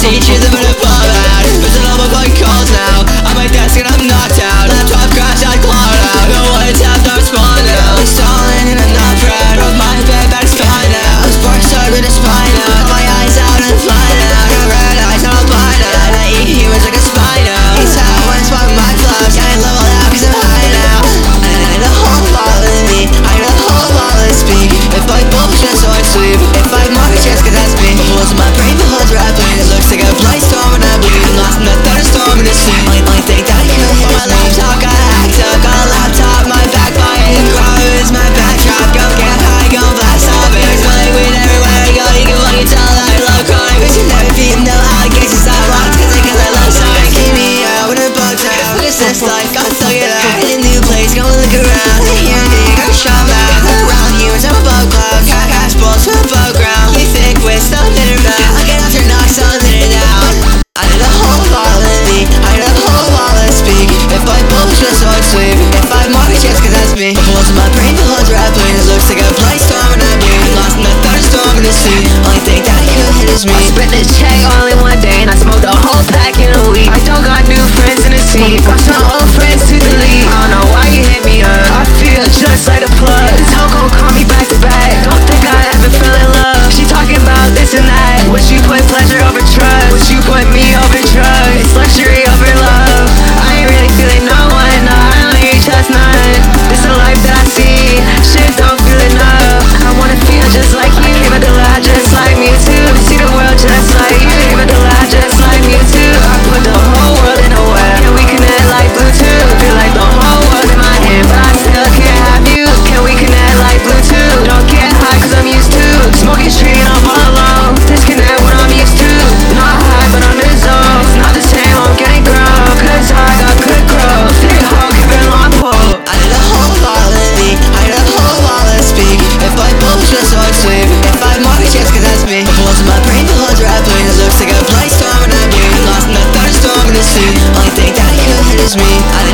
see trees, I'm gonna fall out. There's a level phone calls now. On my desk and I'm knocked out. Laptop crash, I cloud out. No one tapped, I'm spawned out. I'm stalling and I'm not proud of my bed, but it's fine now. I was born starved with a spine out. My eyes out and flying out. I got red eyes, I'm blind out. I eat humans like a spine out. He's how I spot my flaws. I ain't level out cause I'm high now. And I need a whole bottle in me. I need a whole bottle to speak. If I bullshit so I sleep. If I mark just cause that's me. The holes in my brain, the holes rapping. It looks like a blind storm and I bleed. I'm lost in the thunderstorm in the sea. Only think that I could hit my laptop. Got hacked up, got a laptop. My back biting, grows my backdrop. Go get high, go blast off. There's money weed everywhere I go. You can fucking tell that I love crying. But you never beat no allegations. I locked cause I love something. Keep me out with a bug down. What is this life? Gotta thug it out. In a new place, gonna look around. Hear me, got shot mouth. Around humans, I'm above clouds. Cash balls from above ground. You think we're something around. I get after knocks, something it down. I need a whole bottle in me. I need a whole bottle to speak. If I bullshit so I sleep. If I mark just cause that's me. The holes in my brain, the holes rapping. It looks like a blind storm and I bleed. I'm lost in the thunderstorm in the sea. Only thing that I could hit is me. I spent this check all in one day and I smoked a whole pack in a week. I don't got new friends in the scene. Got some old friends to delete. I don't know why you hit me up. I feel just like a plug. This hoe gon' call me back to back. Don't think I ever fell in love. She talking about this and that. Would you put pleasure over trust? Would you put me over drugs? It's luxury over love. I ain't really feeling no one. No, I don't hear you trust none. This a life that I see. Shit don't feel enough. I wanna feel just like you. Give it a lie just like me too. See the world just like you. Give it a lie just like me too. I put the whole world in a web. Can we connect like Bluetooth? Feel like the whole world in my hand, but I still can't have you. Can we connect like Bluetooth? Don't get high cause I'm used to smoking street and I'm all alone. Disconnect what I'm used to. Not high but I'm in the zone. It's not the same, I'm getting grown. Cause I got good growth. Stay home, keep it long pole. I need a whole bottle in me. I need a whole bottle to speak. If I bullshit so I sleep. If I mark just cause that's me. The holes in my brain, the holes rapping. It looks like a blind storm and I bleed. I'm lost in the thunderstorm in the sea. Only thing that I could hit is me. I